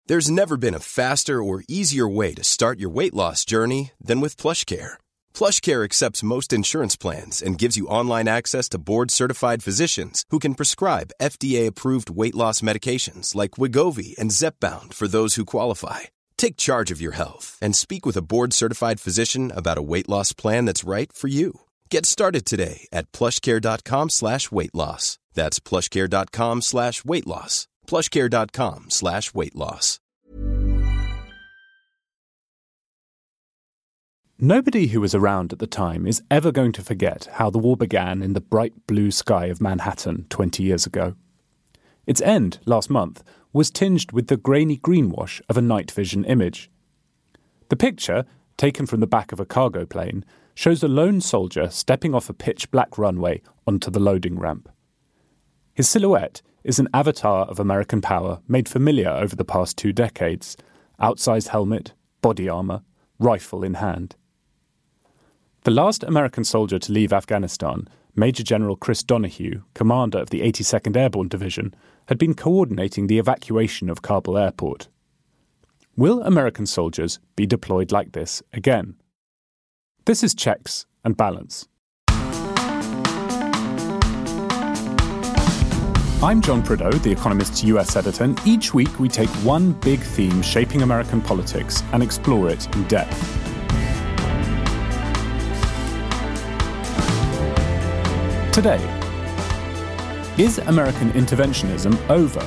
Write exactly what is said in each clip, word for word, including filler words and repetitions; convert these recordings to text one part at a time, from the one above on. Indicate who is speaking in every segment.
Speaker 1: There's never been a faster or easier way to start your weight loss journey than with PlushCare. PlushCare accepts most insurance plans and gives you online access to board-certified physicians who can prescribe F D A-approved weight loss medications like Wegovy and Zepbound for those who qualify. Take charge of your health and speak with a board-certified physician about a weight loss plan that's right for you. Get started today at plushcare.com slash weight loss. That's plushcare.com slash weight loss. plushcare.com slash weight loss.
Speaker 2: Nobody who was around at the time is ever going to forget how the war began in the bright blue sky of Manhattan twenty years ago. Its end, last month, was tinged with the grainy greenwash of a night vision image. The picture, taken from the back of a cargo plane, shows a lone soldier stepping off a pitch-black runway onto the loading ramp. His silhouette is an avatar of American power made familiar over the past two decades, outsized helmet, body armour, rifle in hand. The last American soldier to leave Afghanistan, Major General Chris Donahue, commander of the eighty-second Airborne Division, had been coordinating the evacuation of Kabul airport. Will American soldiers be deployed like this again? This is Checks and Balance. I'm John Prideaux, The Economist's U S editor, and each week we take one big theme shaping American politics and explore it in depth. Today, is American interventionism over?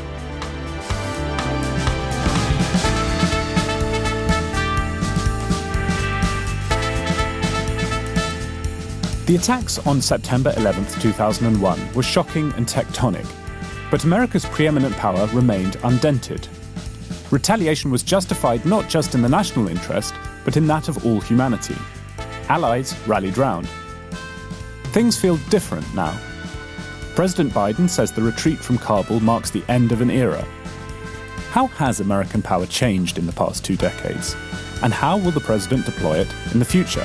Speaker 2: The attacks on September eleventh, two thousand one were shocking and tectonic, but America's preeminent power remained undented. Retaliation was justified not just in the national interest, but in that of all humanity. Allies rallied round. Things feel different now. President Biden says the retreat from Kabul marks the end of an era. How has American power changed in the past two decades? And how will the president deploy it in the future?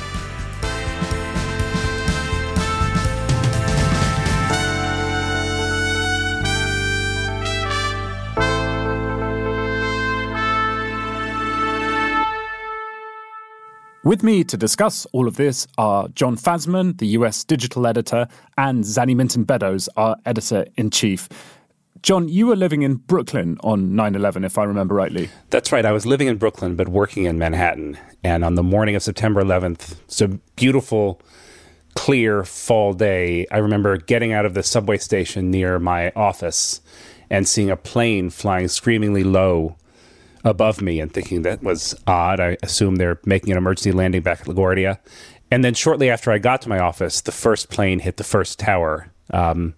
Speaker 2: With me to discuss all of this are John Fasman, the U S digital editor, and Zanny Minton-Beddoes, our editor-in-chief. John, you were living in Brooklyn on nine eleven, if I remember rightly.
Speaker 3: That's right. I was living in Brooklyn, but working in Manhattan. And on the morning of September eleventh, it's a beautiful, clear fall day. I remember getting out of the subway station near my office and seeing a plane flying screamingly low above me and thinking that was odd. I assume they're making an emergency landing back at LaGuardia. And then shortly after I got to my office, the first plane hit the first tower. Um,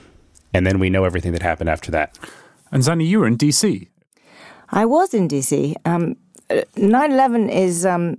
Speaker 3: and then we know everything that happened after that.
Speaker 2: And Zanny, you were in D C.
Speaker 4: I was in D C. Um, nine eleven is um,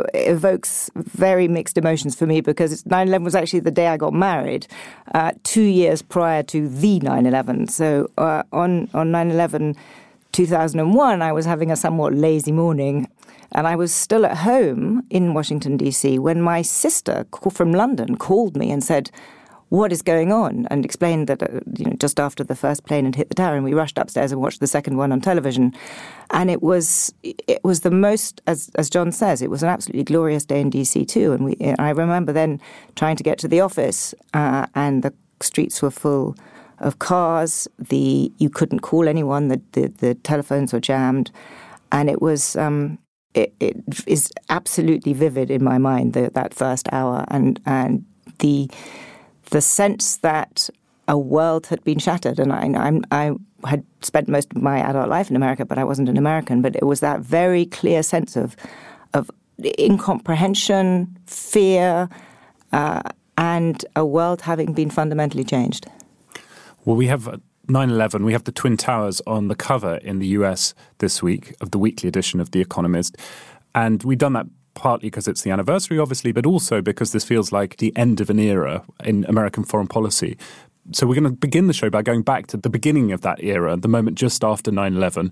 Speaker 4: evokes very mixed emotions for me because nine eleven was actually the day I got married, uh, two years prior to the nine eleven. So uh, on, on nine eleven, two thousand one, I was having a somewhat lazy morning, and I was still at home in Washington, D C, when my sister from London called me and said, "What is going on?" and explained that uh, you know, just after the first plane had hit the tower, and we rushed upstairs and watched the second one on television. And it was it was the most, as as John says, it was an absolutely glorious day in D C too. And we I remember then trying to get to the office, uh, and the streets were full of cars. The you couldn't call anyone. The the, the telephones were jammed, and it was um, it, it is absolutely vivid in my mind the, that first hour, and and the the sense that a world had been shattered. And I I'm, I had spent most of my adult life in America, but I wasn't an American. But it was that very clear sense of of incomprehension, fear, uh, and a world having been fundamentally changed.
Speaker 2: Well, we have nine eleven, we have the Twin Towers on the cover in the U S this week of the weekly edition of The Economist. And we've done that partly because it's the anniversary, obviously, but also because this feels like the end of an era in American foreign policy. So we're going to begin the show by going back to the beginning of that era, the moment just after nine eleven.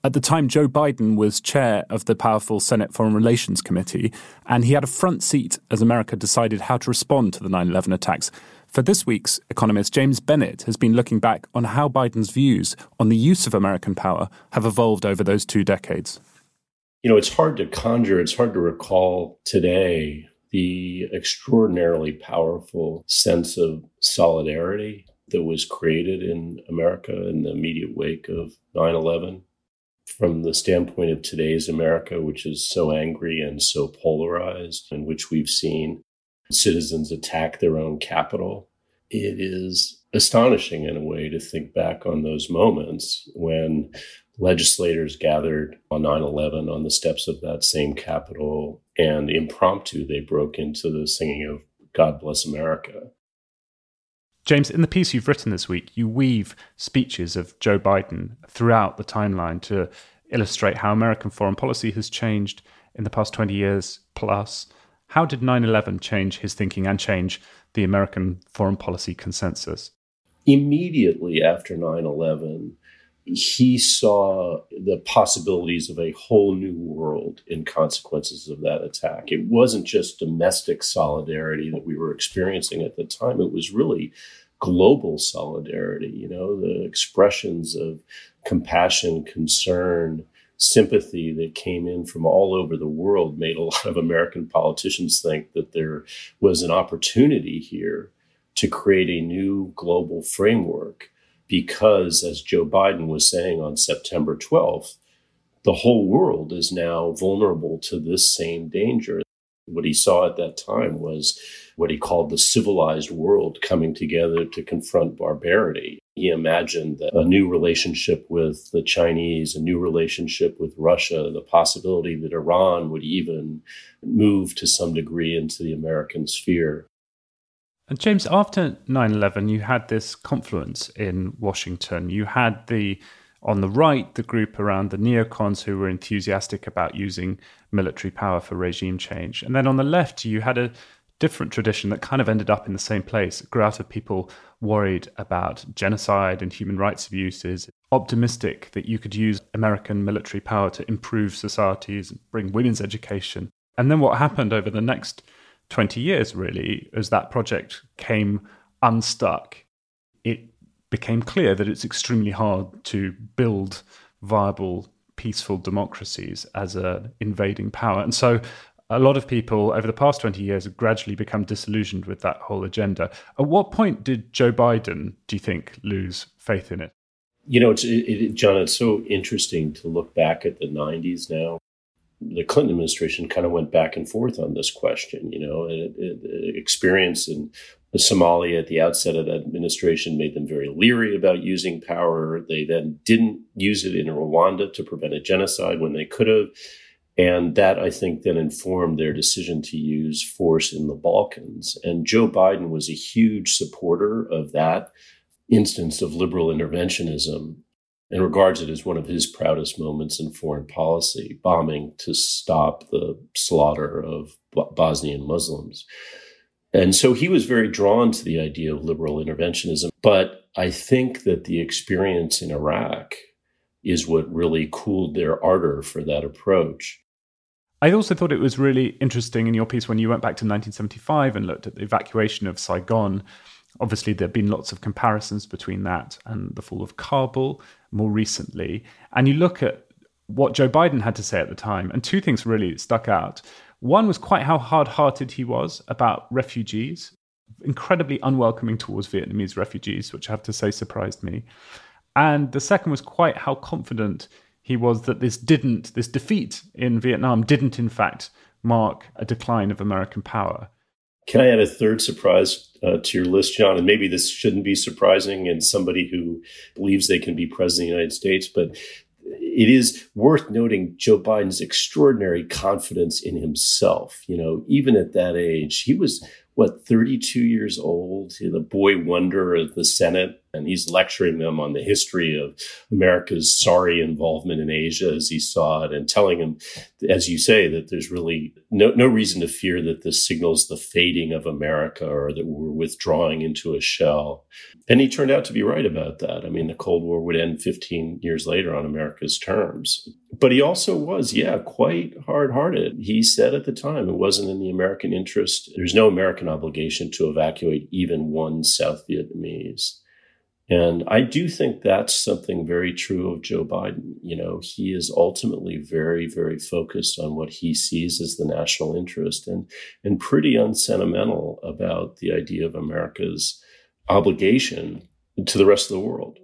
Speaker 2: At the time, Joe Biden was chair of the powerful Senate Foreign Relations Committee, and he had a front seat as America decided how to respond to the nine eleven attacks. For this week's economist, James Bennett has been looking back on how Biden's views on the use of American power have evolved over those two decades.
Speaker 5: You know, it's hard to conjure, it's hard to recall today the extraordinarily powerful sense of solidarity that was created in America in the immediate wake of nine eleven. From the standpoint of today's America, which is so angry and so polarized, in which we've seen citizens attack their own capital, it is astonishing in a way to think back on those moments when legislators gathered on nine eleven on the steps of that same Capitol, and impromptu they broke into the singing of God Bless America.
Speaker 2: James, in the piece you've written this week, you weave speeches of Joe Biden throughout the timeline to illustrate how American foreign policy has changed in the past twenty years plus. How did nine eleven change his thinking and change the American foreign policy consensus?
Speaker 5: Immediately after nine eleven, he saw the possibilities of a whole new world in consequences of that attack. It wasn't just domestic solidarity that we were experiencing at the time. It was really global solidarity, you know, the expressions of compassion, concern, sympathy that came in from all over the world made a lot of American politicians think that there was an opportunity here to create a new global framework because, as Joe Biden was saying on September twelfth, the whole world is now vulnerable to this same danger. What he saw at that time was what he called the civilized world coming together to confront barbarity. He imagined that a new relationship with the Chinese, a new relationship with Russia, the possibility that Iran would even move to some degree into the American sphere.
Speaker 2: And James, after nine eleven, you had this confluence in Washington. You had the, on the right, the group around the neocons who were enthusiastic about using military power for regime change. And then on the left, you had a different tradition that kind of ended up in the same place. It grew out of people worried about genocide and human rights abuses, optimistic that you could use American military power to improve societies and bring women's education. And then what happened over the next twenty years, really, as that project came unstuck, it became clear that it's extremely hard to build viable, peaceful democracies as an invading power. And so a lot of people over the past twenty years have gradually become disillusioned with that whole agenda. At what point did Joe Biden, do you think, lose faith in it?
Speaker 5: You know, it's, it, it, John, it's so interesting to look back at the nineties now. The Clinton administration kind of went back and forth on this question. You know, it, it, experience in Somalia at the outset of that administration made them very leery about using power. They then didn't use it in Rwanda to prevent a genocide when they could have. And that, I think, then informed their decision to use force in the Balkans. And Joe Biden was a huge supporter of that instance of liberal interventionism and regards it as one of his proudest moments in foreign policy, bombing to stop the slaughter of Bosnian Muslims. And so he was very drawn to the idea of liberal interventionism. But I think that the experience in Iraq is what really cooled their ardor for that approach.
Speaker 2: I also thought it was really interesting in your piece when you went back to nineteen seventy-five and looked at the evacuation of Saigon. Obviously, there have been lots of comparisons between that and the fall of Kabul more recently. And you look at what Joe Biden had to say at the time, and two things really stuck out. One was quite how hard-hearted he was about refugees, incredibly unwelcoming towards Vietnamese refugees, which I have to say surprised me. And the second was quite how confident he was that this didn't, this defeat in Vietnam didn't in fact mark a decline of American power.
Speaker 5: Can I add a third surprise uh, to your list, John? And maybe this shouldn't be surprising in somebody who believes they can be president of the United States, but it is worth noting Joe Biden's extraordinary confidence in himself. You know, even at that age, he was, what, thirty-two years old, the boy wonder of the Senate, and he's lecturing them on the history of America's sorry involvement in Asia as he saw it, and telling him, as you say, that there's really no, no reason to fear that this signals the fading of America or that we're withdrawing into a shell. And he turned out to be right about that. I mean, the Cold War would end fifteen years later on America's terms. But he also was, yeah, quite hard-hearted. He said at the time it wasn't in the American interest. There's no American obligation to evacuate even one South Vietnamese. And I do think that's something very true of Joe Biden. You know, he is ultimately very, very focused on what he sees as the national interest and, and pretty unsentimental about the idea of America's obligation to the rest of the world.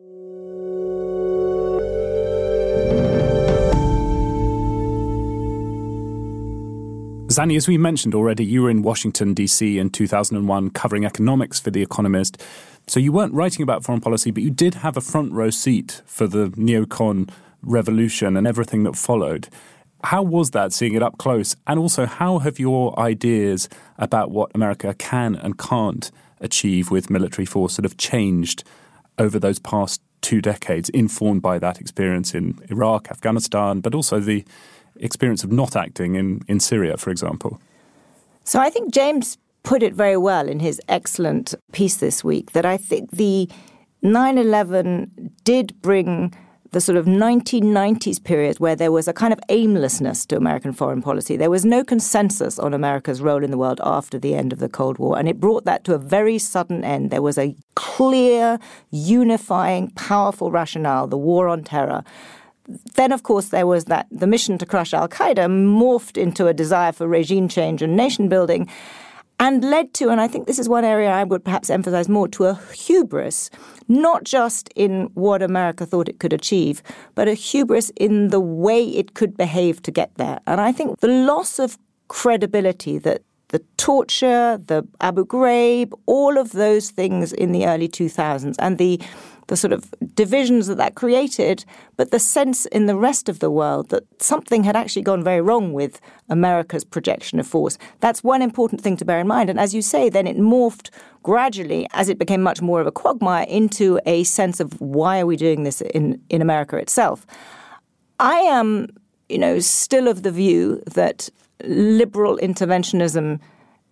Speaker 2: Zanny, as we mentioned already, you were in Washington, D C in two thousand one covering economics for The Economist. So you weren't writing about foreign policy, but you did have a front row seat for the neocon revolution and everything that followed. How was that, seeing it up close? And also, how have your ideas about what America can and can't achieve with military force sort of changed over those past two decades, informed by that experience in Iraq, Afghanistan, but also the experience of not acting in, in Syria, for example?
Speaker 4: So I think James put it very well in his excellent piece this week, that I think the nine eleven did bring the sort of nineteen nineties period where there was a kind of aimlessness to American foreign policy. There was no consensus on America's role in the world after the end of the Cold War, and it brought that to a very sudden end. There was a clear, unifying, powerful rationale, the war on terror. Then, of course, there was that the mission to crush al-Qaeda morphed into a desire for regime change and nation building, and led to, and I think this is one area I would perhaps emphasize more, to a hubris, not just in what America thought it could achieve, but a hubris in the way it could behave to get there. And I think the loss of credibility that the torture, the Abu Ghraib, all of those things in the early two thousands, and the the sort of divisions that that created, but the sense in the rest of the world that something had actually gone very wrong with America's projection of force. That's one important thing to bear in mind. And as you say, then it morphed gradually, as it became much more of a quagmire, into a sense of why are we doing this in, in America itself. I am, you know, still of the view that liberal interventionism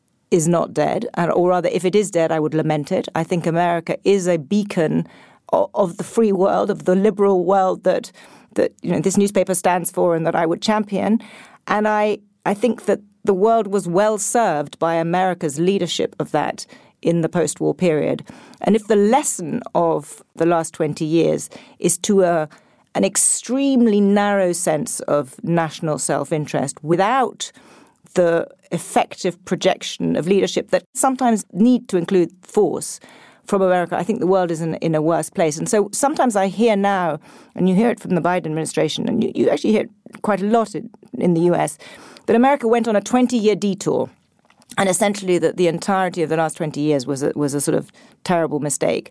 Speaker 4: is not dead, or rather, if it is dead, I would lament it. I think America is a beacon of the free world, of the liberal world that that you know this newspaper stands for and that I would champion. And I, I think that the world was well served by America's leadership of that in the post-war period. And if the lesson of the last twenty years is to a, an extremely narrow sense of national self-interest without the effective projection of leadership that sometimes need to include force from America, I think the world is in, in a worse place. And so sometimes I hear now, and you hear it from the Biden administration, and you, you actually hear it quite a lot in, in the U S, that America went on a twenty-year detour, and essentially that the entirety of the last twenty years was a, was a sort of terrible mistake.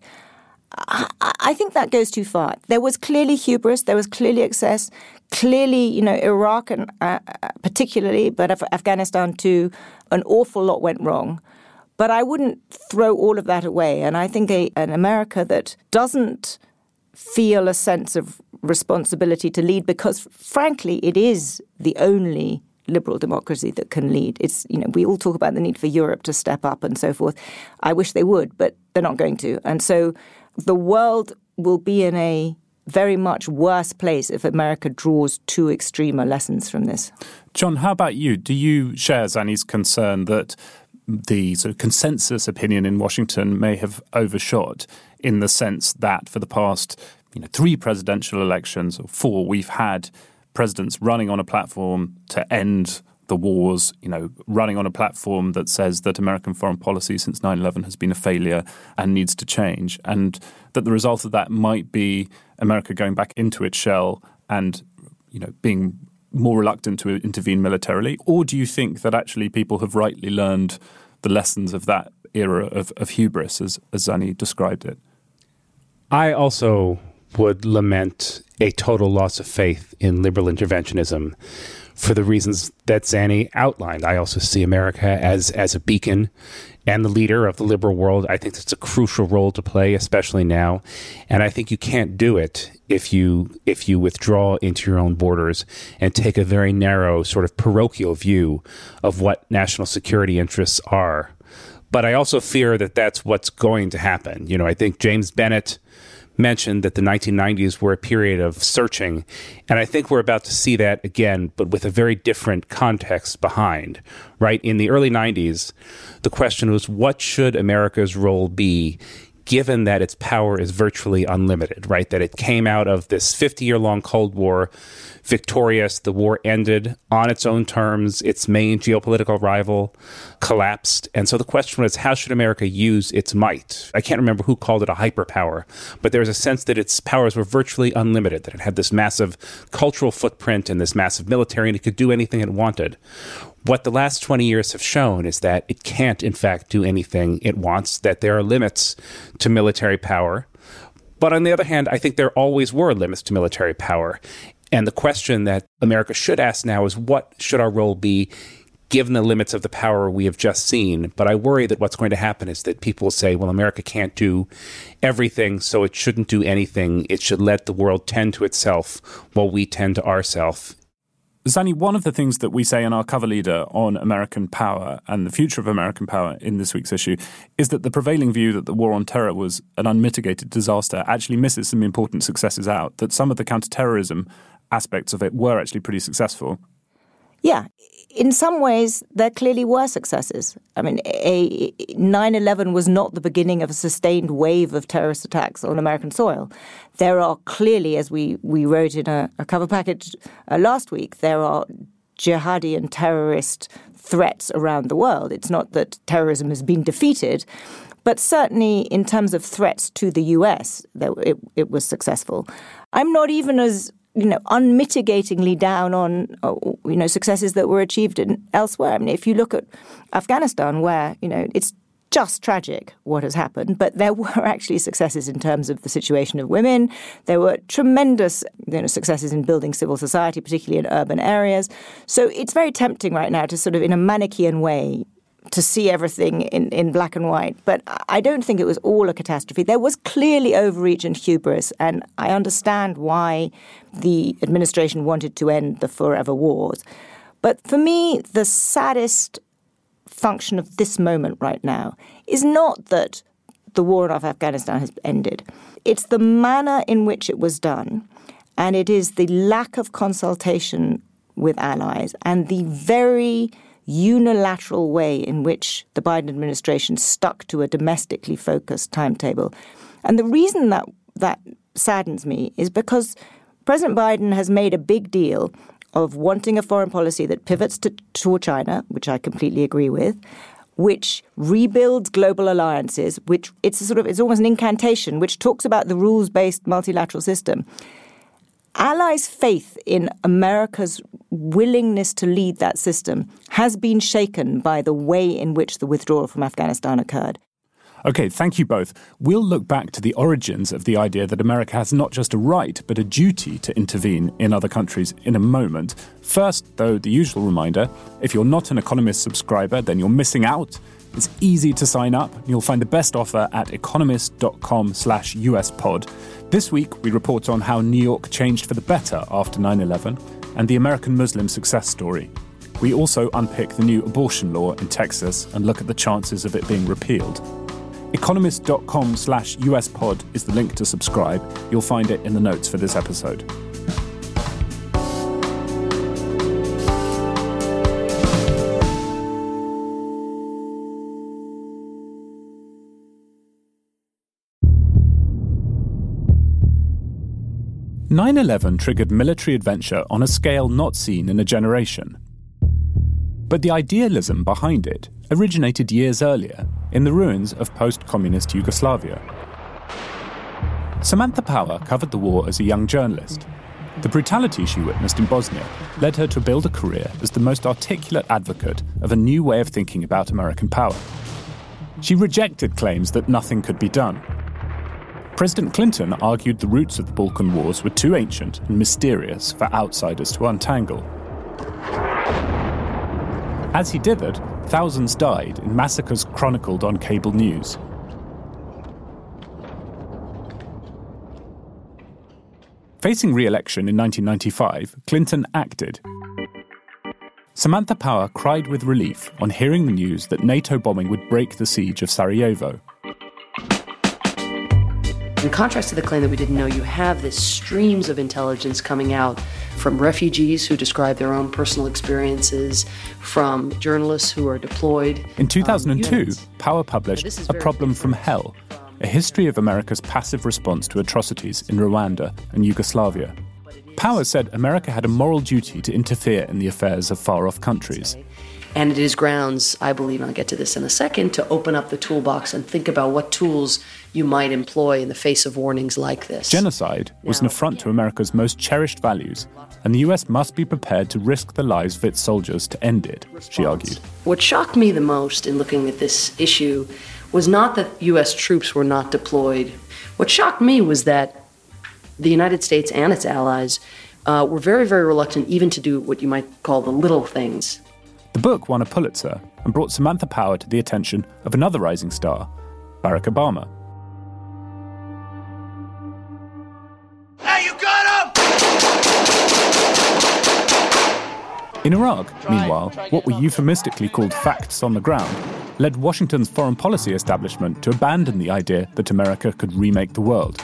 Speaker 4: I, I think that goes too far. There was clearly hubris, there was clearly excess, clearly, you know, Iraq and uh, particularly, but Af- Afghanistan too, an awful lot went wrong. But I wouldn't throw all of that away. And I think a, an America that doesn't feel a sense of responsibility to lead, because frankly, it is the only liberal democracy that can lead. It's, you know, we all talk about the need for Europe to step up and so forth. I wish they would, but they're not going to. And so the world will be in a very much worse place if America draws too extreme lessons from this.
Speaker 2: John, how about you? Do you share Zanny's concern that the sort of consensus opinion in Washington may have overshot, in the sense that for the past, you know, three presidential elections or four, we've had presidents running on a platform to end the wars, you know, running on a platform that says that American foreign policy since nine eleven has been a failure and needs to change, and that the result of that might be America going back into its shell and, you know, being more reluctant to intervene militarily? Or do you think that actually people have rightly learned the lessons of that era of, of hubris, as, as Zanny described it?
Speaker 3: I also would lament a total loss of faith in liberal interventionism for the reasons that Zanny outlined. I also see America as, as a beacon and the leader of the liberal world. I think that's a crucial role to play, especially now. And I think you can't do it if you if you withdraw into your own borders and take a very narrow, sort of parochial view of what national security interests are. But I also fear that that's what's going to happen. You know, I think James Bennett mentioned that the nineteen nineties were a period of searching, and I think we're about to see that again, but with a very different context behind, right? In the early nineties, the question was, what should America's role be given that its power is virtually unlimited, right? That it came out of this fifty-year-long Cold War victorious. The war ended on its own terms. Its main geopolitical rival collapsed. And so the question was, how should America use its might? I can't remember who called it a hyperpower, but there was a sense that its powers were virtually unlimited, that it had this massive cultural footprint and this massive military, and it could do anything it wanted. What the last twenty years have shown is that it can't, in fact, do anything it wants, that there are limits to military power. But on the other hand, I think there always were limits to military power. And the question that America should ask now is, what should our role be given the limits of the power we have just seen? But I worry that what's going to happen is that people will say, well, America can't do everything, so it shouldn't do anything. It should let the world tend to itself while we tend to ourselves.
Speaker 2: Zanny, one of the things that we say in our cover leader on American power and the future of American power in this week's issue is that the prevailing view that the war on terror was an unmitigated disaster actually misses some important successes out, that some of the counterterrorism aspects of it were actually pretty successful.
Speaker 4: Yeah, in some ways, there clearly were successes. I mean, a nine eleven was not the beginning of a sustained wave of terrorist attacks on American soil. There are clearly, as we, we wrote in a, a cover package uh, last week, there are jihadi and terrorist threats around the world. It's not that terrorism has been defeated, but certainly in terms of threats to the U S, it, it was successful. I'm not even as you know, unmitigatingly down on, you know, successes that were achieved in, elsewhere. I mean, if you look at Afghanistan, where, you know, it's just tragic what has happened, but there were actually successes in terms of the situation of women. There were tremendous, you know, successes in building civil society, particularly in urban areas. So it's very tempting right now to sort of, in a Manichaean way, to see everything in, in black and white. But I don't think it was all a catastrophe. There was clearly overreach and hubris, and I understand why the administration wanted to end the forever wars. But for me, the saddest function of this moment right now is not that the war of Afghanistan has ended. It's the manner in which it was done, and it is the lack of consultation with allies and the very unilateral way in which the Biden administration stuck to a domestically focused timetable. And the reason that that saddens me is because President Biden has made a big deal of wanting a foreign policy that pivots to, toward China, which I completely agree with, which rebuilds global alliances, which it's a sort of it's almost an incantation, which talks about the rules-based multilateral system. Allies' faith in America's willingness to lead that system has been shaken by the way in which the withdrawal from Afghanistan occurred.
Speaker 2: Okay, thank you both. We'll look back to the origins of the idea that America has not just a right, but a duty to intervene in other countries in a moment. First, though, the usual reminder, if you're not an Economist subscriber, then you're missing out. It's easy to sign up. You'll find the best offer at economist.com slash uspod. This week, we report on how New York changed for the better after nine eleven and the American Muslim success story. We also unpick the new abortion law in Texas and look at the chances of it being repealed. Economist.com slash uspod is the link to subscribe. You'll find it in the notes for this episode. nine eleven triggered military adventure on a scale not seen in a generation. But the idealism behind it originated years earlier, in the ruins of post-communist Yugoslavia. Samantha Power covered the war as a young journalist. The brutality she witnessed in Bosnia led her to build a career as the most articulate advocate of a new way of thinking about American power. She rejected claims that nothing could be done. President Clinton argued the roots of the Balkan Wars were too ancient and mysterious for outsiders to untangle. As he dithered, thousands died in massacres chronicled on cable news. Facing re-election in nineteen ninety-five, Clinton acted. Samantha Power cried with relief on hearing the news that NATO bombing would break the siege of Sarajevo.
Speaker 6: In contrast to the claim that we didn't know, you have this streams of intelligence coming out from refugees who describe their own personal experiences, from journalists who are deployed.
Speaker 2: In two thousand two,
Speaker 6: um,
Speaker 2: Power published A Problem from Hell, a history of America's passive response to atrocities in Rwanda and Yugoslavia. Power said America had a moral duty to interfere in the affairs of far-off countries.
Speaker 6: And it is grounds, I believe, and I'll get to this in a second, to open up the toolbox and think about what tools you might employ in the face of warnings like this.
Speaker 2: Genocide was an affront to America's most cherished values, and the U S must be prepared to risk the lives of its soldiers to end it, she argued.
Speaker 6: What shocked me the most in looking at this issue was not that U S troops were not deployed. What shocked me was that the United States and its allies uh, were very, very reluctant even to do what you might call the little things.
Speaker 2: The book won a Pulitzer and brought Samantha Power to the attention of another rising star, Barack Obama.
Speaker 7: Hey, you got him!
Speaker 2: In Iraq, meanwhile, what were euphemistically called facts on the ground led Washington's foreign policy establishment to abandon the idea that America could remake the world.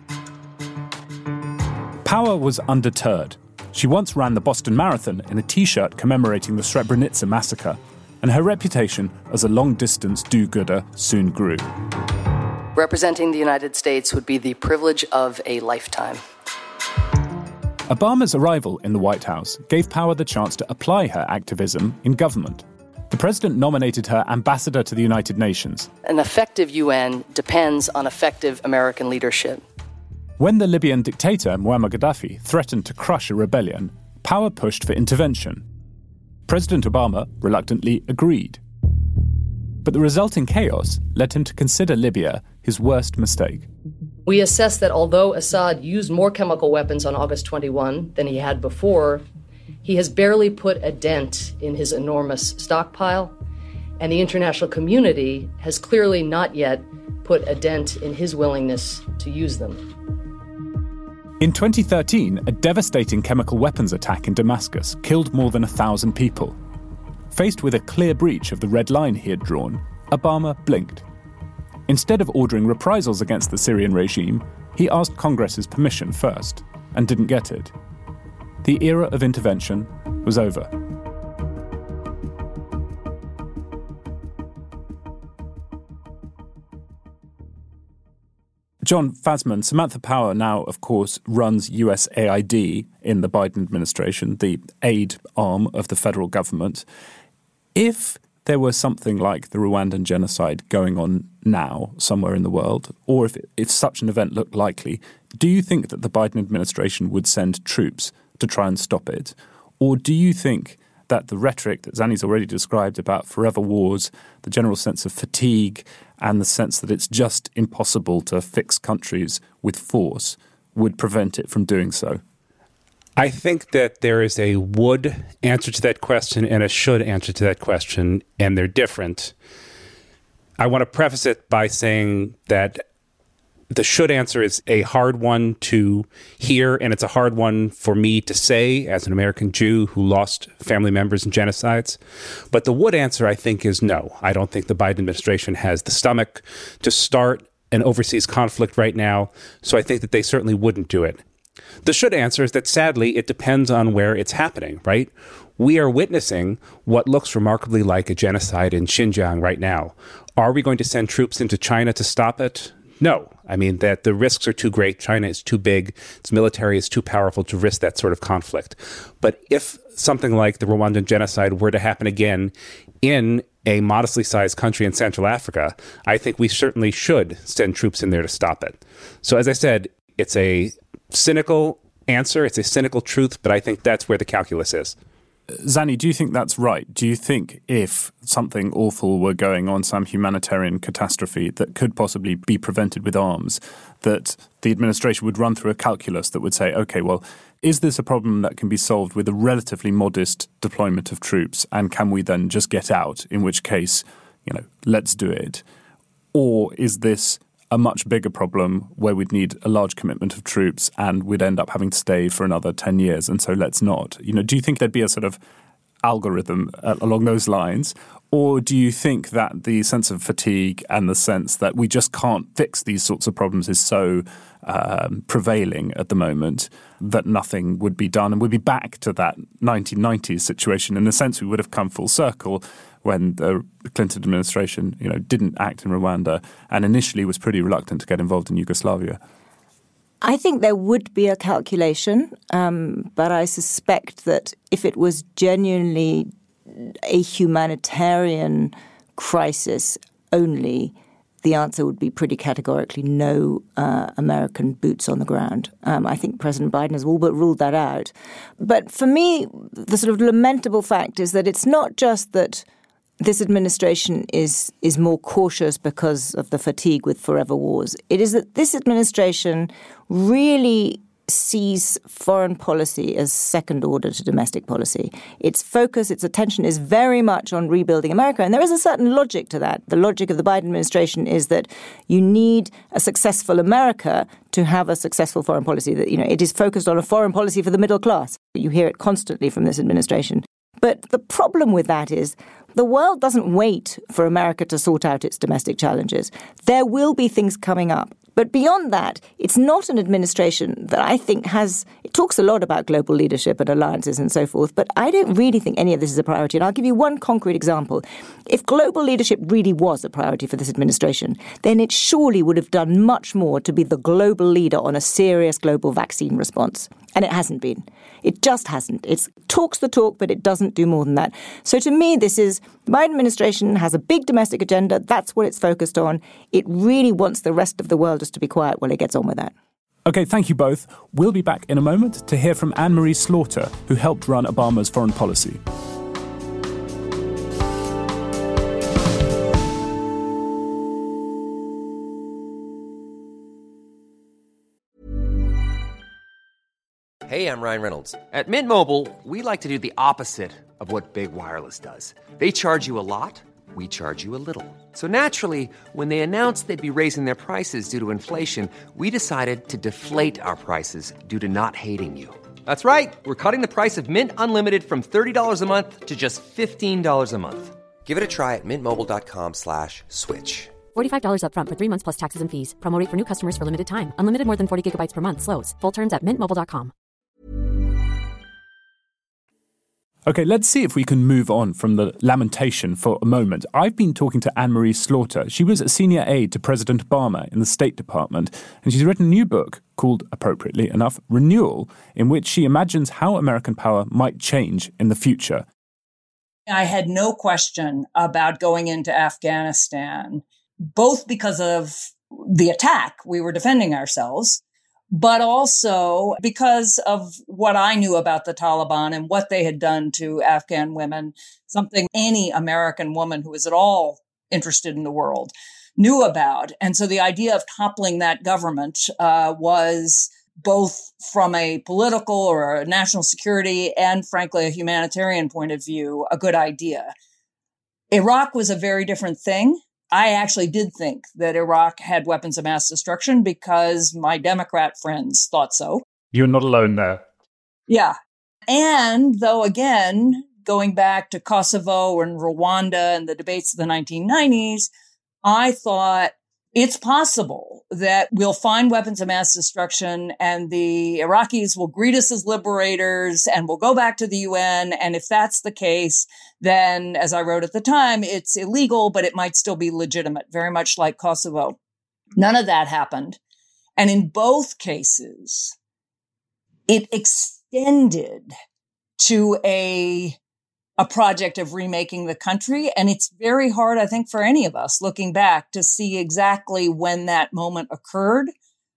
Speaker 2: Power was undeterred. She once ran the Boston Marathon in a T-shirt commemorating the Srebrenica massacre, and her reputation as a long-distance do-gooder soon grew.
Speaker 6: Representing the United States would be the privilege of a lifetime.
Speaker 2: Obama's arrival in the White House gave Power the chance to apply her activism in government. The president nominated her ambassador to the United Nations.
Speaker 6: An effective U N depends on effective American leadership.
Speaker 2: When the Libyan dictator Muammar Gaddafi threatened to crush a rebellion, Power pushed for intervention. President Obama reluctantly agreed. But the resulting chaos led him to consider Libya his worst mistake.
Speaker 6: We assess that although Assad used more chemical weapons on August twenty-first than he had before, he has barely put a dent in his enormous stockpile, and the international community has clearly not yet put a dent in his willingness to use them.
Speaker 2: In twenty thirteen, a devastating chemical weapons attack in Damascus killed more than a thousand people. Faced with a clear breach of the red line he had drawn, Obama blinked. Instead of ordering reprisals against the Syrian regime, he asked Congress's permission first, and didn't get it. The era of intervention was over. John Fasman, Samantha Power now, of course, runs U S A I D in the Biden administration, the aid arm of the federal government. If there were something like the Rwandan genocide going on now somewhere in the world, or if, if such an event looked likely, do you think that the Biden administration would send troops to try and stop it? Or do you think that the rhetoric that Zanni's already described about forever wars, the general sense of fatigue, and the sense that it's just impossible to fix countries with force would prevent it from doing so?
Speaker 3: I think that there is a would answer to that question and a should answer to that question, and they're different. I want to preface it by saying that the should answer is a hard one to hear, and it's a hard one for me to say as an American Jew who lost family members in genocides. But the would answer, I think, is no. I don't think the Biden administration has the stomach to start an overseas conflict right now, so I think that they certainly wouldn't do it. The should answer is that, sadly, it depends on where it's happening, right? We are witnessing what looks remarkably like a genocide in Xinjiang right now. Are we going to send troops into China to stop it? No. I mean, that the risks are too great. China is too big. Its military is too powerful to risk that sort of conflict. But if something like the Rwandan genocide were to happen again in a modestly sized country in Central Africa, I think we certainly should send troops in there to stop it. So as I said, it's a cynical answer. It's a cynical truth, but I think that's where the calculus is.
Speaker 2: Zanni, do you think that's right? Do you think if something awful were going on, some humanitarian catastrophe that could possibly be prevented with arms, that the administration would run through a calculus that would say, OK, well, is this a problem that can be solved with a relatively modest deployment of troops? And can we then just get out, in which case, you know, let's do it? Or is this a much bigger problem where we'd need a large commitment of troops and we'd end up having to stay for another ten years, and so let's not? You know, do you think there'd be a sort of algorithm uh, along those lines? Or do you think that the sense of fatigue and the sense that we just can't fix these sorts of problems is so um, prevailing at the moment that nothing would be done and we'd be back to that nineteen nineties situation? In a sense, we would have come full circle when the Clinton administration, you know, didn't act in Rwanda and initially was pretty reluctant to get involved in Yugoslavia.
Speaker 4: I think there would be a calculation, um, but I suspect that if it was genuinely a humanitarian crisis only, the answer would be pretty categorically no uh, American boots on the ground. Um, I think President Biden has all but ruled that out. But for me, the sort of lamentable fact is that it's not just that this administration is is more cautious because of the fatigue with forever wars. It is that this administration really sees foreign policy as second order to domestic policy. Its focus, its attention is very much on rebuilding America. And there is a certain logic to that. The logic of the Biden administration is that you need a successful America to have a successful foreign policy. That, you know, it is focused on a foreign policy for the middle class. You hear it constantly from this administration. But the problem with that is the world doesn't wait for America to sort out its domestic challenges. There will be things coming up. But beyond that, it's not an administration that I think has – it talks a lot about global leadership and alliances and so forth, but I don't really think any of this is a priority. And I'll give you one concrete example. If global leadership really was a priority for this administration, then it surely would have done much more to be the global leader on a serious global vaccine response. And it hasn't been. It just hasn't. It talks the talk, but it doesn't do more than that. So to me, this is the Biden administration has a big domestic agenda. That's what it's focused on. It really wants the rest of the world just to be quiet while it gets on with that.
Speaker 2: OK, thank you both. We'll be back in a moment to hear from Anne-Marie Slaughter, who helped run Obama's foreign policy.
Speaker 8: Hey, I'm Ryan Reynolds. At Mint Mobile, we like to do the opposite of what Big Wireless does. They charge you a lot, we charge you a little. So naturally, when they announced they'd be raising their prices due to inflation, we decided to deflate our prices due to not hating you. That's right. We're cutting the price of Mint Unlimited from thirty dollars a month to just fifteen dollars a month. Give it a try at mintmobile.com slash switch.
Speaker 9: forty-five dollars up front for three months plus taxes and fees. Promo rate for new customers for limited time. Unlimited more than forty gigabytes per month. Slows full terms at mint mobile dot com.
Speaker 2: OK, let's see if we can move on from the lamentation for a moment. I've been talking to Anne-Marie Slaughter. She was a senior aide to President Obama in the State Department, and she's written a new book called, appropriately enough, Renewal, in which she imagines how American power might change in the future.
Speaker 10: I had no question about going into Afghanistan, both because of the attack, we were defending ourselves, but also because of what I knew about the Taliban and what they had done to Afghan women, something any American woman who is at all interested in the world knew about. And so the idea of toppling that government uh, was both from a political or a national security and, frankly, a humanitarian point of view, a good idea. Iraq was a very different thing. I actually did think that Iraq had weapons of mass destruction because my Democrat friends thought so.
Speaker 2: You're not alone there.
Speaker 10: Yeah. And though, again, going back to Kosovo and Rwanda and the debates of the nineteen nineties, I thought it's possible that we'll find weapons of mass destruction and the Iraqis will greet us as liberators and we'll go back to the U N. And if that's the case, then, as I wrote at the time, it's illegal, but it might still be legitimate, very much like Kosovo. None of that happened. And in both cases, it extended to a a project of remaking the country. And it's very hard, I think, for any of us looking back to see exactly when that moment occurred.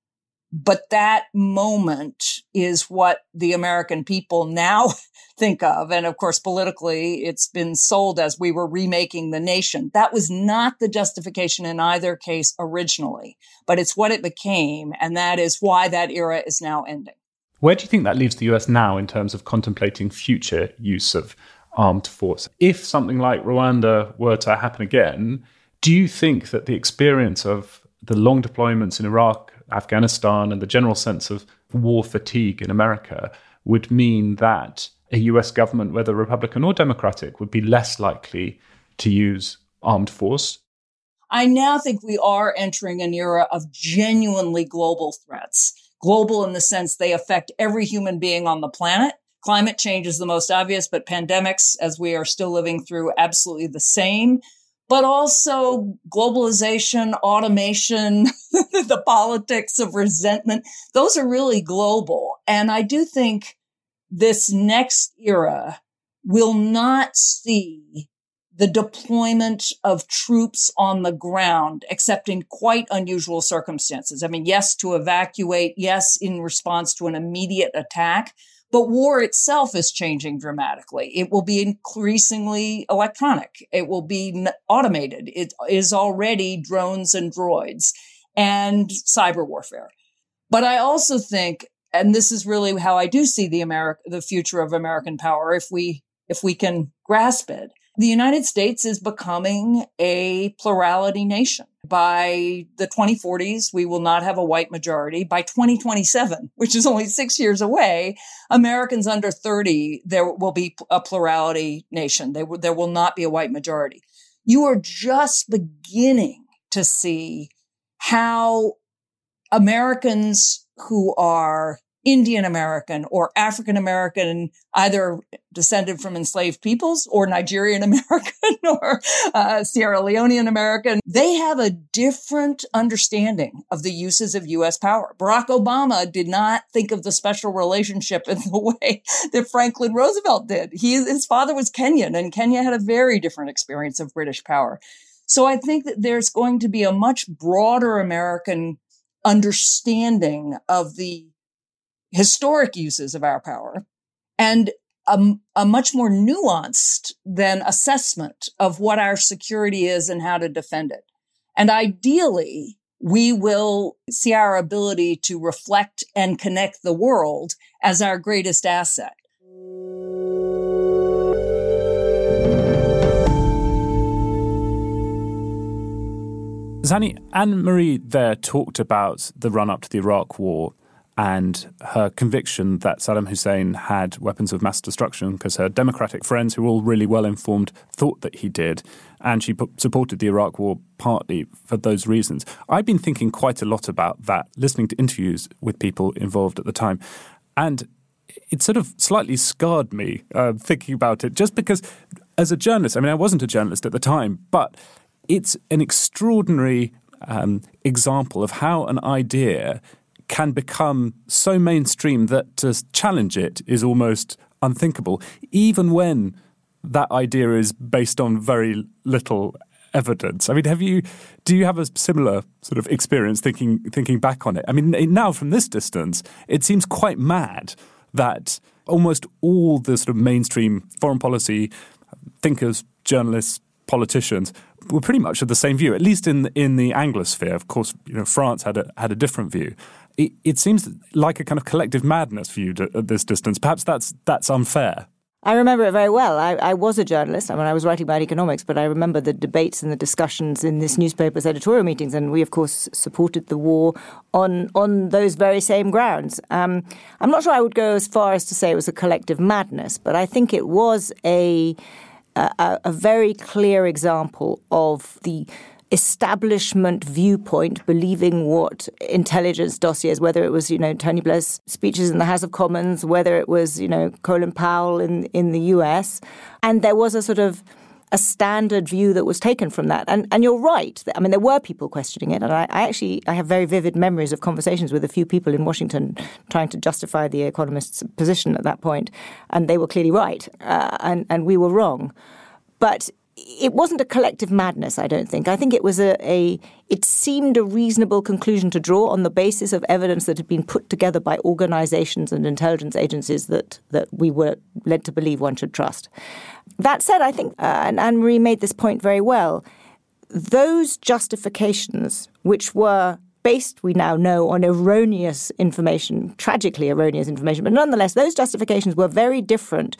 Speaker 10: But that moment is what the American people now think of. And of course, politically, it's been sold as we were remaking the nation. That was not the justification in either case originally, but it's what it became. And that is why that era is now ending.
Speaker 2: Where do you think that leaves the U S now in terms of contemplating future use of armed force? If something like Rwanda were to happen again, do you think that the experience of the long deployments in Iraq, Afghanistan, and the general sense of war fatigue in America would mean that a U S government, whether Republican or Democratic, would be less likely to use armed force?
Speaker 10: I now think we are entering an era of genuinely global threats. Global in the sense they affect every human being on the planet. Climate change is the most obvious, but pandemics, as we are still living through, absolutely the same. But also globalization, automation, the politics of resentment, those are really global. And I do think this next era will not see the deployment of troops on the ground, except in quite unusual circumstances. I mean, yes, to evacuate, yes, in response to an immediate attack, but war itself is changing dramatically. It will be increasingly electronic. It will be automated. It is already drones and droids and cyber warfare. But I also think, and this is really how I do see the Ameri- the future of American power, if we if we can grasp it, the United States is becoming a plurality nation. By the twenty forties, we will not have a white majority. By twenty twenty-seven, which is only six years away, Americans under thirty, there will be a plurality nation. There will, there will not be a white majority. You are just beginning to see how Americans who are Indian American or African American, either descended from enslaved peoples or Nigerian American or uh, Sierra Leonean American, they have a different understanding of the uses of U S power. Barack Obama did not think of the special relationship in the way that Franklin Roosevelt did. He, his father was Kenyan, and Kenya had a very different experience of British power. So I think that there's going to be a much broader American understanding of the historic uses of our power and a, a much more nuanced than assessment of what our security is and how to defend it. And ideally, we will see our ability to reflect and connect the world as our greatest asset.
Speaker 2: Zanny, Anne-Marie there talked about the run-up to the Iraq War and her conviction that Saddam Hussein had weapons of mass destruction because her Democratic friends, who were all really well-informed, thought that he did. And she put, supported the Iraq War partly for those reasons. I've been thinking quite a lot about that, listening to interviews with people involved at the time. And it sort of slightly scarred me uh, thinking about it, just because as a journalist, I mean, I wasn't a journalist at the time, but it's an extraordinary um, example of how an idea can become so mainstream that to challenge it is almost unthinkable, even when that idea is based on very little evidence. I mean, have you, do you have a similar sort of experience thinking thinking back on it? I mean, now from this distance, it seems quite mad that almost all the sort of mainstream foreign policy thinkers, journalists, politicians were pretty much of the same view, at least in in the Anglosphere. Of course, you know, France had a had a different view. It, it seems like a kind of collective madness for you to, at this distance. Perhaps that's that's unfair.
Speaker 4: I remember it very well. I, I was a journalist. I mean, I was writing about economics, but I remember the debates and the discussions in this newspaper's editorial meetings, and we, of course, supported the war on on those very same grounds. Um, I'm not sure I would go as far as to say it was a collective madness, but I think it was a a, a very clear example of the establishment viewpoint, believing what intelligence dossiers, whether it was, you know, Tony Blair's speeches in the House of Commons, whether it was, you know, Colin Powell in, in the U S. And there was a sort of a standard view that was taken from that. And and you're right. I mean, there were people questioning it. And I, I actually, I have very vivid memories of conversations with a few people in Washington trying to justify the Economist's position at that point. And they were clearly right. Uh, and, and we were wrong. But it wasn't a collective madness, I don't think. I think it was a, a, it seemed a reasonable conclusion to draw on the basis of evidence that had been put together by organizations and intelligence agencies that, that we were led to believe one should trust. That said, I think, uh, and Anne-Marie made this point very well, those justifications, which were based, we now know, on erroneous information, tragically erroneous information, but nonetheless, those justifications were very different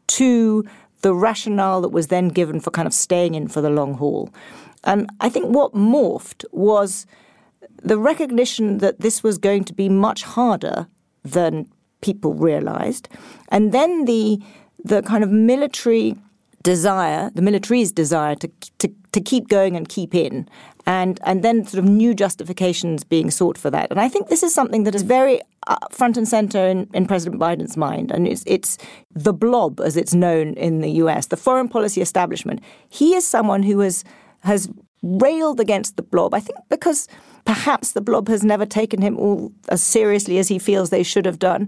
Speaker 4: to the rationale that was then given for kind of staying in for the long haul. And I think what morphed was the recognition that this was going to be much harder than people realized, and then the the kind of military desire, the military's desire to to, to keep going and keep in, and and then sort of new justifications being sought for that. And I think this is something that is very uh, front and center in, in President Biden's mind. And it's, it's the blob, as it's known in the U S, the foreign policy establishment. He is someone who has has railed against the blob, I think because perhaps the blob has never taken him all as seriously as he feels they should have done.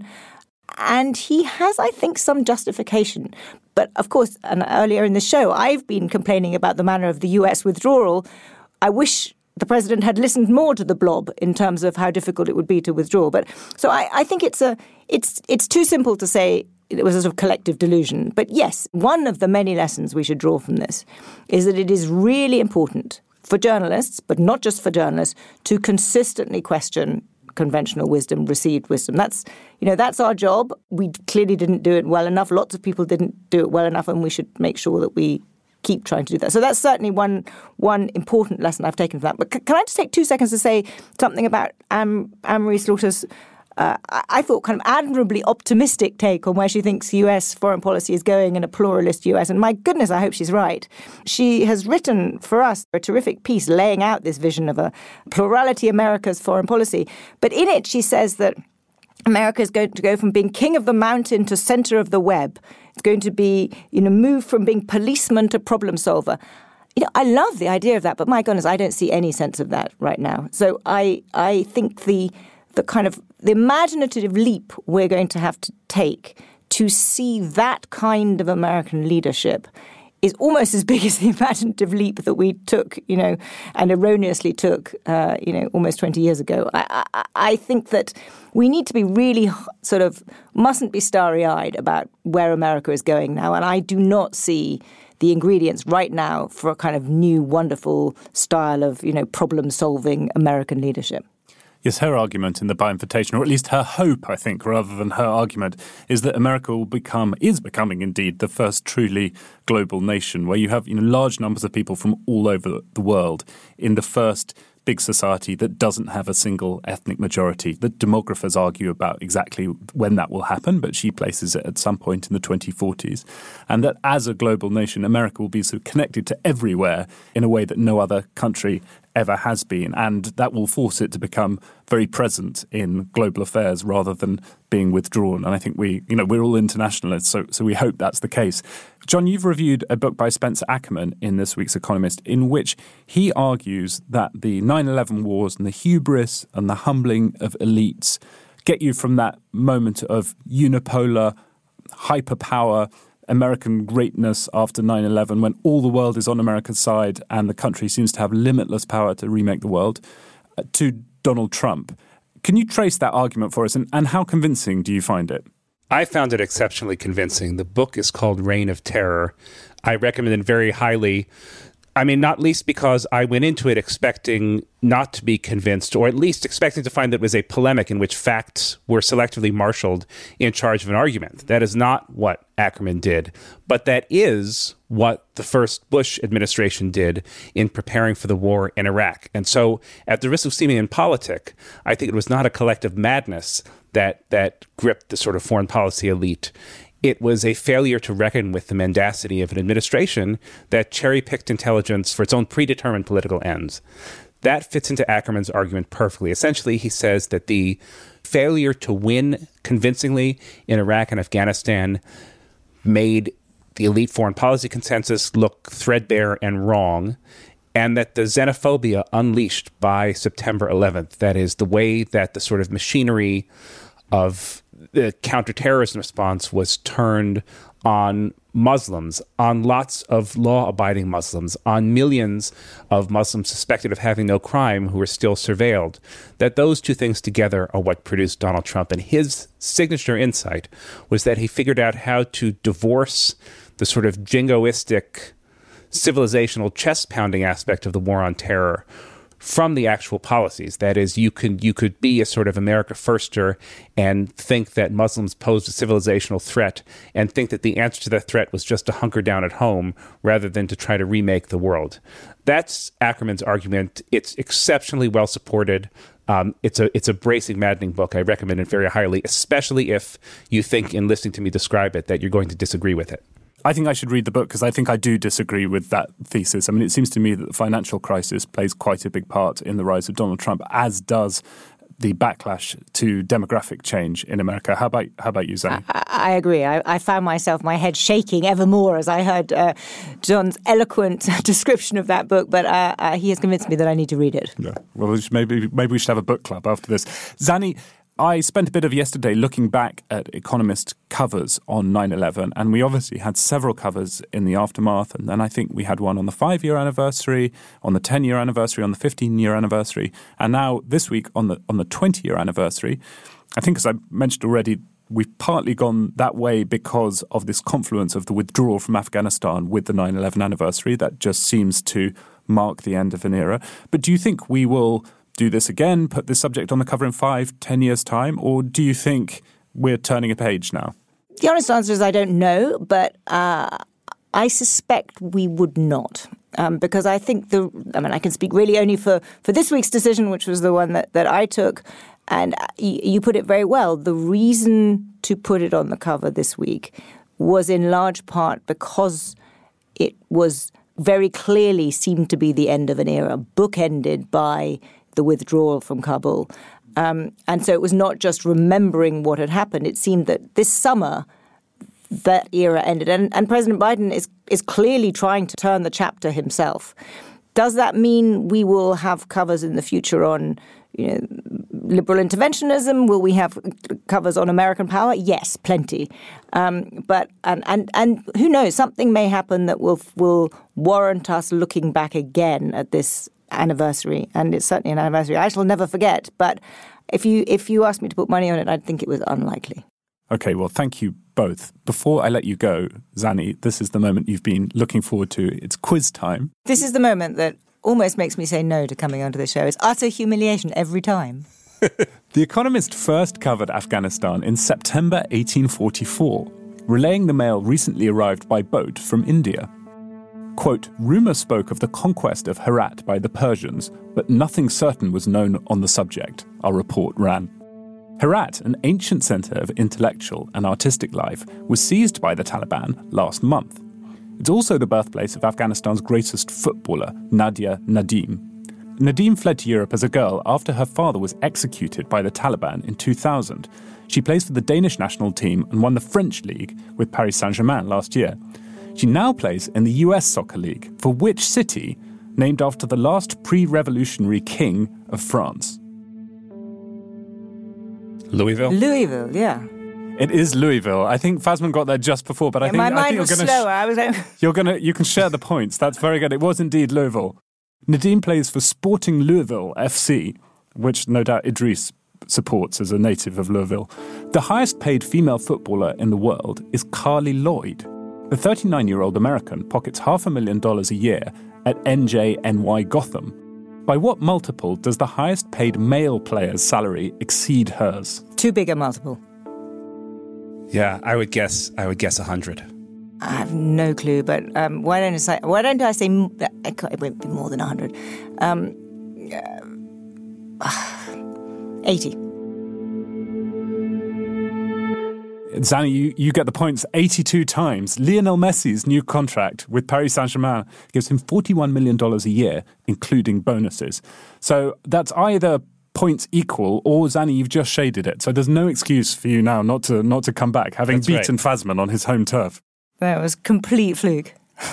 Speaker 4: And he has, I think, some justification. But of course, and earlier in the show, I've been complaining about the manner of the U S withdrawal. I wish the president had listened more to the blob in terms of how difficult it would be to withdraw. But so I, I think it's a it's it's too simple to say it was a sort of collective delusion. But yes, one of the many lessons we should draw from this is that it is really important for journalists, but not just for journalists, to consistently question conventional wisdom, received wisdom. That's, you know, that's our job. We clearly didn't do it well enough. Lots of people didn't do it well enough, and we should make sure that we keep trying to do that. So that's certainly one one important lesson I've taken from that. But c- can I just take two seconds to say something about Anne Marie Slaughter's Uh, I thought kind of admirably optimistic take on where she thinks U S foreign policy is going in a pluralist U S. And my goodness, I hope she's right. She has written for us a terrific piece laying out this vision of a plurality America's foreign policy. But in it, she says that America is going to go from being king of the mountain to center of the web. It's going to be, you know, move from being policeman to problem solver. You know, I love the idea of that, but my goodness, I don't see any sense of that right now. So I, I think the the kind of the imaginative leap we're going to have to take to see that kind of American leadership is almost as big as the imaginative leap that we took, you know, and erroneously took, uh, you know, almost twenty years ago. I, I, I think that we need to be really sort of, mustn't be starry-eyed about where America is going now. And I do not see the ingredients right now for a kind of new, wonderful style of, you know, problem-solving American leadership.
Speaker 2: Yes, her argument in the bifurcation, or at least her hope, I think, rather than her argument, is that America will become, is becoming indeed, the first truly global nation where you have, you know, large numbers of people from all over the world in the first big society that doesn't have a single ethnic majority. The demographers argue about exactly when that will happen, but she places it at some point in the twenty forties. And that as a global nation, America will be sort of connected to everywhere in a way that no other country ever has been. And that will force it to become very present in global affairs rather than being withdrawn. And I think we, you know, we're all internationalists, so so we hope that's the case. John, you've reviewed a book by Spencer Ackerman in this week's Economist in which he argues that the nine eleven wars and the hubris and the humbling of elites get you from that moment of unipolar, hyperpower, American greatness after nine eleven, when all the world is on America's side and the country seems to have limitless power to remake the world, uh, to Donald Trump. Can you trace that argument for us, and, and how convincing do you find it?
Speaker 3: I found it exceptionally convincing. The book is called Reign of Terror. I recommend it very highly. I mean, not least because I went into it expecting not to be convinced, or at least expecting to find that it was a polemic in which facts were selectively marshaled in charge of an argument. That is not what Ackerman did, but that is what the first Bush administration did in preparing for the war in Iraq. And so, at the risk of seeming impolitic, I think it was not a collective madness that that gripped the sort of foreign policy elite. It was a failure to reckon with the mendacity of an administration that cherry-picked intelligence for its own predetermined political ends. That fits into Ackerman's argument perfectly. Essentially, he says that the failure to win convincingly in Iraq and Afghanistan made the elite foreign policy consensus look threadbare and wrong, and that the xenophobia unleashed by September eleventh, that is, the way that the sort of machinery of the counterterrorism response was turned on Muslims, on lots of law-abiding Muslims, on millions of Muslims suspected of having no crime who were still surveilled, that those two things together are what produced Donald Trump. And his signature insight was that he figured out how to divorce the sort of jingoistic, civilizational chest-pounding aspect of the war on terror from the actual policies. That is, you could you could be a sort of America firster and think that Muslims posed a civilizational threat and think that the answer to that threat was just to hunker down at home rather than to try to remake the world. That's Ackerman's argument. It's exceptionally well supported Um, it's a it's a bracing, maddening book. I recommend it very highly, especially if you think, in listening to me describe it, that you're going to disagree with it.
Speaker 2: I think I should read the book because I think I do disagree with that thesis. I mean, it seems to me that the financial crisis plays quite a big part in the rise of Donald Trump, as does the backlash to demographic change in America. How about how about you, Zanny?
Speaker 4: I, I agree. I, I found myself, my head shaking ever more as I heard uh, John's eloquent description of that book, but uh, uh, he has convinced me that I need to read it.
Speaker 2: Yeah. Well, we should, maybe maybe we should have a book club after this. Zanny, I spent a bit of yesterday looking back at Economist covers on nine eleven, and we obviously had several covers in the aftermath, and then I think we had one on the five-year anniversary, on the ten-year anniversary, on the fifteen-year anniversary, and now this week on the on the twenty-year anniversary. I think, as I mentioned already, we've partly gone that way because of this confluence of the withdrawal from Afghanistan with the nine eleven anniversary. That just seems to mark the end of an era. But do you think we will do this again, put this subject on the cover in five, ten years' time, or do you think we're turning a page now?
Speaker 4: The honest answer is I don't know, but uh, I suspect we would not. Um, because I think the, I mean, I can speak really only for, for this week's decision, which was the one that, that I took, and you, you put it very well. The reason to put it on the cover this week was in large part because it was very clearly seemed to be the end of an era, bookended by the withdrawal from Kabul. Um, and so it was not just remembering what had happened. It seemed that this summer, that era ended. And, and President Biden is, is clearly trying to turn the chapter himself. Does that mean we will have covers in the future on, you know, liberal interventionism? Will we have covers on American power? Yes, plenty. Um, but and, and and who knows? Something may happen that will will warrant us looking back again at this anniversary, and it's certainly an anniversary I shall never forget. But if you if you asked me to put money on it, I'd think it was unlikely.
Speaker 2: Okay, well, thank you both. Before I let you go, Zanny, this is the moment you've been looking forward to. It's quiz time.
Speaker 4: This is the moment that almost makes me say no to coming onto the show. It's utter humiliation every time.
Speaker 2: The Economist first covered Afghanistan in September eighteen forty-four, relaying the mail recently arrived by boat from India. Quote, rumour spoke of the conquest of Herat by the Persians, but nothing certain was known on the subject, our report ran. Herat, an ancient centre of intellectual and artistic life, was seized by the Taliban last month. It's also the birthplace of Afghanistan's greatest footballer, Nadia Nadim. Nadim fled to Europe as a girl after her father was executed by the Taliban in two thousand. She plays for the Danish national team and won the French league with Paris Saint-Germain last year. She now plays in the U S Soccer League, for which city, named after the last pre-revolutionary king of France?
Speaker 3: Louisville?
Speaker 4: Louisville, yeah.
Speaker 2: It is Louisville. I think Fasman got there just before, but I
Speaker 4: yeah,
Speaker 2: think,
Speaker 4: my
Speaker 2: I
Speaker 4: mind
Speaker 2: think
Speaker 4: was
Speaker 2: you're going
Speaker 4: slower. I was like...
Speaker 2: you're going to you can share the points. That's very good. It was indeed Louisville. Nadim plays for Sporting Louisville F C, which no doubt Idris supports as a native of Louisville. The highest paid female footballer in the world is Carly Lloyd. The thirty-nine-year-old American pockets half a million dollars a year at N J N Y Gotham. By what multiple does the highest paid male player's salary exceed hers?
Speaker 4: Too big a multiple.
Speaker 3: Yeah, I would guess. I would guess a hundred.
Speaker 4: I have no clue, but um, why don't I say? Why don't I say? It won't be more than a hundred. Um, uh, Eighty.
Speaker 2: Zanny, you, you get the points eighty-two times. Lionel Messi's new contract with Paris Saint-Germain gives him forty-one million dollars a year, including bonuses. So that's either points equal or, Zanny, you've just shaded it. So there's no excuse for you now not to not to come back, having that's beaten right. Fasman on his home turf.
Speaker 4: That was complete fluke.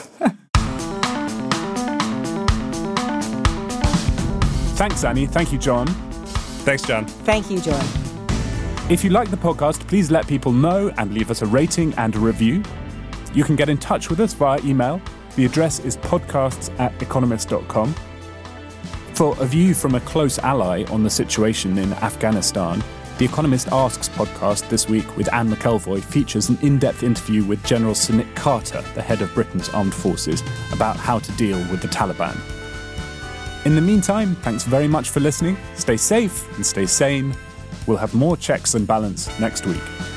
Speaker 2: Thanks, Zanny. Thank you, John.
Speaker 3: Thanks, John.
Speaker 4: Thank you, John.
Speaker 2: If you like the podcast, please let people know and leave us a rating and a review. You can get in touch with us via email. The address is podcasts at economist dot com. For a view from a close ally on the situation in Afghanistan, The Economist Asks podcast this week with Anne McElvoy features an in-depth interview with General Sunic Carter, the head of Britain's armed forces, about how to deal with the Taliban. In the meantime, thanks very much for listening. Stay safe and stay sane. We'll have more checks and balance next week.